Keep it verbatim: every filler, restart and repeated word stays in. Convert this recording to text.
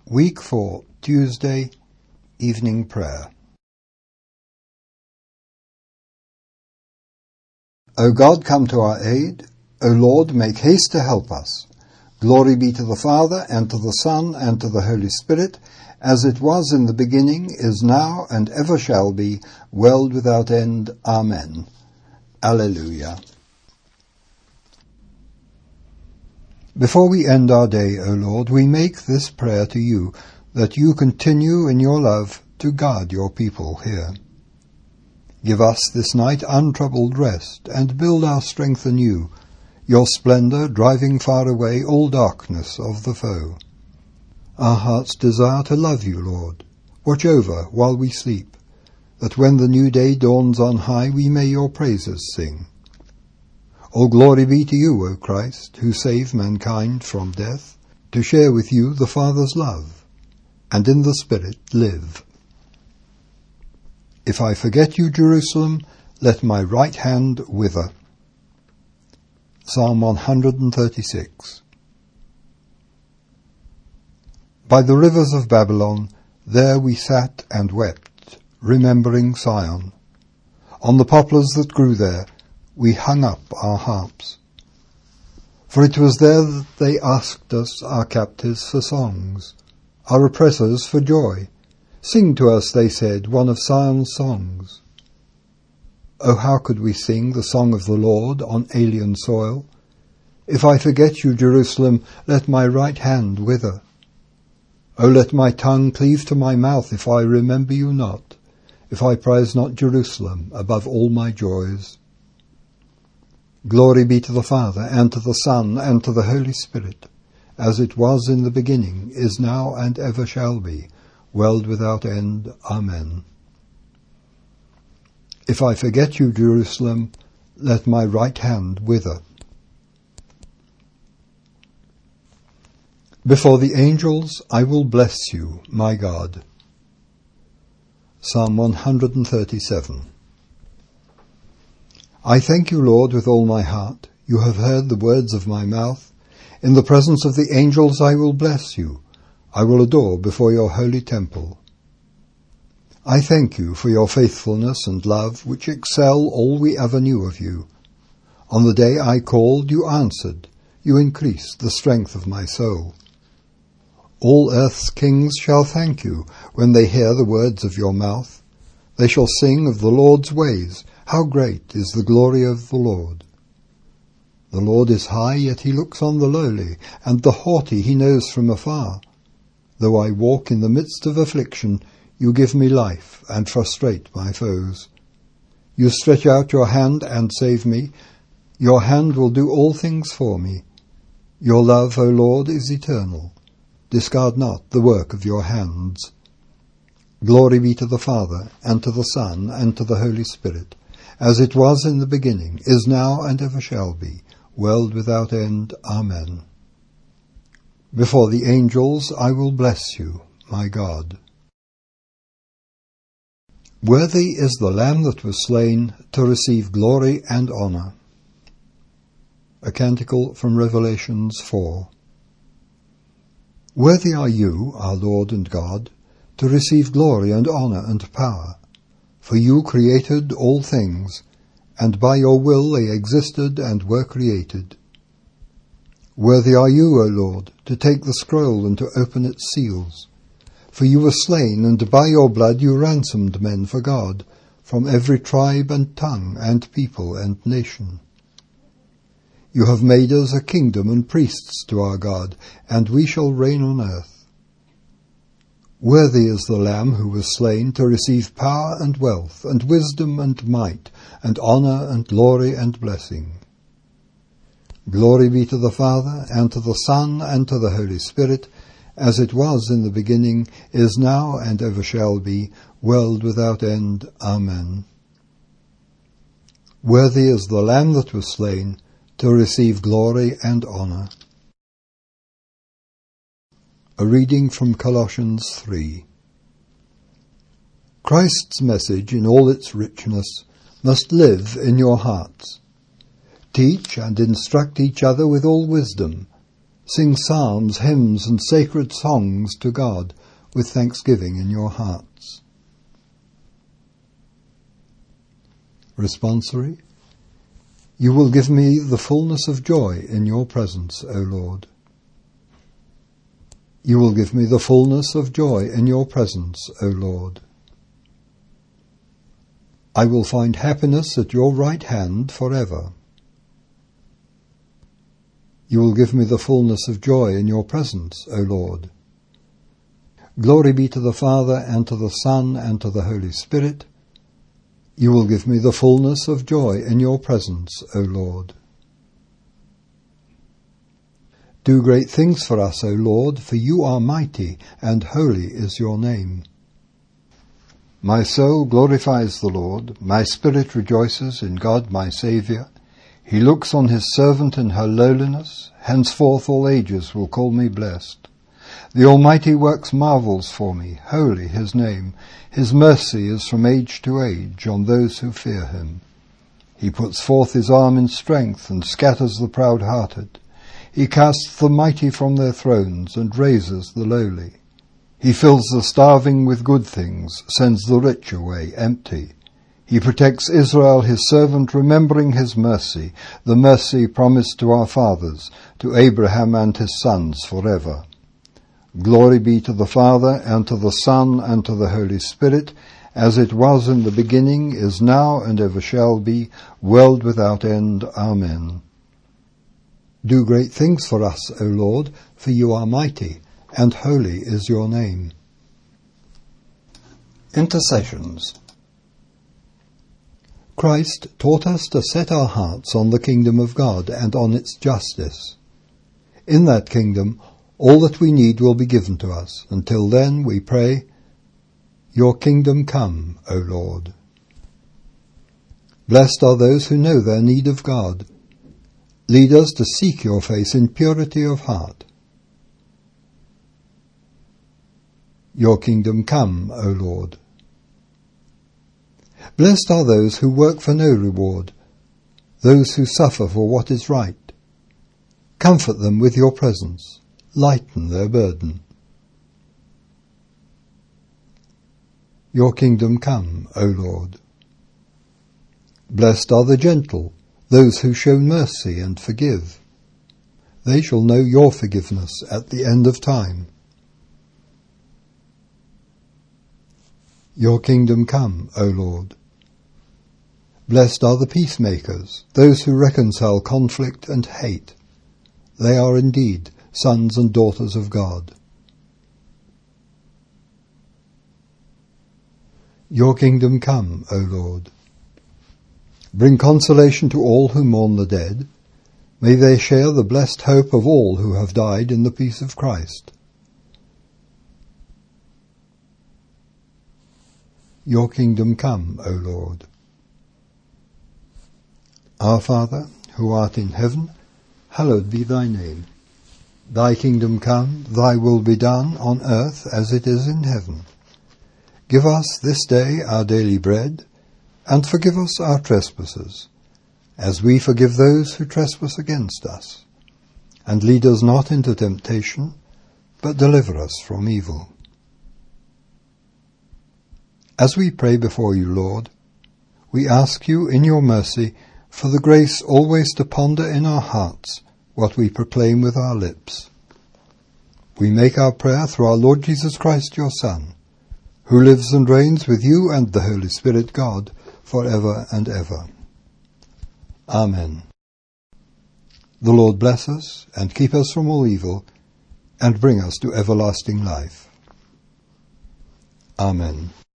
Week four, Tuesday, Evening Prayer. O God, come to our aid. O Lord, make haste to help us. Glory be to the Father, and to the Son, and to the Holy Spirit, as it was in the beginning, is now, and ever shall be, world without end. Amen. Alleluia. Before we end our day, O Lord, we make this prayer to you, that you continue in your love to guard your people here. Give us this night untroubled rest, and build our strength anew, your splendour driving far away all darkness of the foe. Our hearts desire to love you, Lord. Watch over while we sleep, that when the new day dawns on high, we may your praises sing. All glory be to you, O Christ, who save mankind from death, to share with you the Father's love, and in the Spirit live. If I forget you, Jerusalem, let my right hand wither. Psalm one thirty-six. By the rivers of Babylon, there we sat and wept, remembering Sion. On the poplars that grew there, we hung up our harps. For it was there that they asked us, our captives, for songs, our oppressors for joy. Sing to us, they said, one of Sion's songs. Oh, how could we sing the song of the Lord on alien soil? If I forget you, Jerusalem, let my right hand wither. Oh, let my tongue cleave to my mouth if I remember you not, if I prize not Jerusalem above all my joys. Glory be to the Father, and to the Son, and to the Holy Spirit, as it was in the beginning, is now, and ever shall be, world without end. Amen. If I forget you, Jerusalem, let my right hand wither. Before the angels I will bless you, my God. Psalm one thirty-seven. I thank you, Lord, with all my heart. You have heard the words of my mouth. In the presence of the angels I will bless you. I will adore before your holy temple. I thank you for your faithfulness and love, which excel all we ever knew of you. On the day I called, you answered. You increased the strength of my soul. All earth's kings shall thank you when they hear the words of your mouth. They shall sing of the Lord's ways. How great is the glory of the Lord! The Lord is high, yet he looks on the lowly, and the haughty he knows from afar. Though I walk in the midst of affliction, you give me life and frustrate my foes. You stretch out your hand and save me. Your hand will do all things for me. Your love, O Lord, is eternal. Discard not the work of your hands. Glory be to the Father, and to the Son, and to the Holy Spirit, as it was in the beginning, is now, and ever shall be, world without end. Amen. Before the angels I will bless you, my God. Worthy is the Lamb that was slain to receive glory and honour. A canticle from Revelations four. Worthy are you, our Lord and God, to receive glory and honour and power. For you created all things, and by your will they existed and were created. Worthy are you, O Lord, to take the scroll and to open its seals. For you were slain, and by your blood you ransomed men for God, from every tribe and tongue and people and nation. You have made us a kingdom and priests to our God, and we shall reign on earth. Worthy is the Lamb who was slain to receive power and wealth, and wisdom and might, and honour and glory and blessing. Glory be to the Father, and to the Son, and to the Holy Spirit, as it was in the beginning, is now, and ever shall be, world without end. Amen. Worthy is the Lamb that was slain to receive glory and honour. A reading from Colossians three. Christ's message in all its richness must live in your hearts. Teach and instruct each other with all wisdom, Sing psalms, hymns, and sacred songs to God with thanksgiving in your hearts. Responsory. You will give me the fullness of joy in your presence, O Lord. You will give me the fullness of joy in your presence, O Lord. I will find happiness at your right hand forever. You will give me the fullness of joy in your presence, O Lord. Glory be to the Father, and to the Son, and to the Holy Spirit. You will give me the fullness of joy in your presence, O Lord. Do great things for us, O Lord, for you are mighty, and holy is your name. My soul glorifies the Lord, my spirit rejoices in God my Saviour. He looks on his servant in her lowliness, henceforth all ages will call me blessed. The Almighty works marvels for me, holy his name. His mercy is from age to age on those who fear him. He puts forth his arm in strength and scatters the proud-hearted. He casts the mighty from their thrones and raises the lowly. He fills the starving with good things, sends the rich away empty. He protects Israel his servant, remembering his mercy, the mercy promised to our fathers, to Abraham and his sons forever. Glory be to the Father, and to the Son, and to the Holy Spirit, as it was in the beginning, is now, and ever shall be, world without end. Amen. Do great things for us, O Lord, for you are mighty, and holy is your name. Intercessions. Christ taught us to set our hearts on the kingdom of God and on its justice. In that kingdom, all that we need will be given to us. Until then, we pray, Your kingdom come, O Lord. Blessed are those who know their need of God. Lead us to seek your face in purity of heart. Your kingdom come, O Lord. Blessed are those who work for no reward, those who suffer for what is right. Comfort them with your presence. Lighten their burden. Your kingdom come, O Lord. Blessed are the gentle, those who show mercy and forgive. They shall know your forgiveness at the end of time. Your kingdom come, O Lord. Blessed are the peacemakers, those who reconcile conflict and hate. They are indeed sons and daughters of God. Your kingdom come, O Lord. Bring consolation to all who mourn the dead. May they share the blessed hope of all who have died in the peace of Christ. Your kingdom come, O Lord. Our Father, who art in heaven, hallowed be thy name. Thy kingdom come, thy will be done on earth as it is in heaven. Give us this day our daily bread, and forgive us our trespasses, as we forgive those who trespass against us. And lead us not into temptation, but deliver us from evil. As we pray before you, Lord, we ask you in your mercy for the grace always to ponder in our hearts what we proclaim with our lips. We make our prayer through our Lord Jesus Christ, your Son, who lives and reigns with you and the Holy Spirit, God, for ever and ever. Amen. The Lord bless us and keep us from all evil, and bring us to everlasting life. Amen.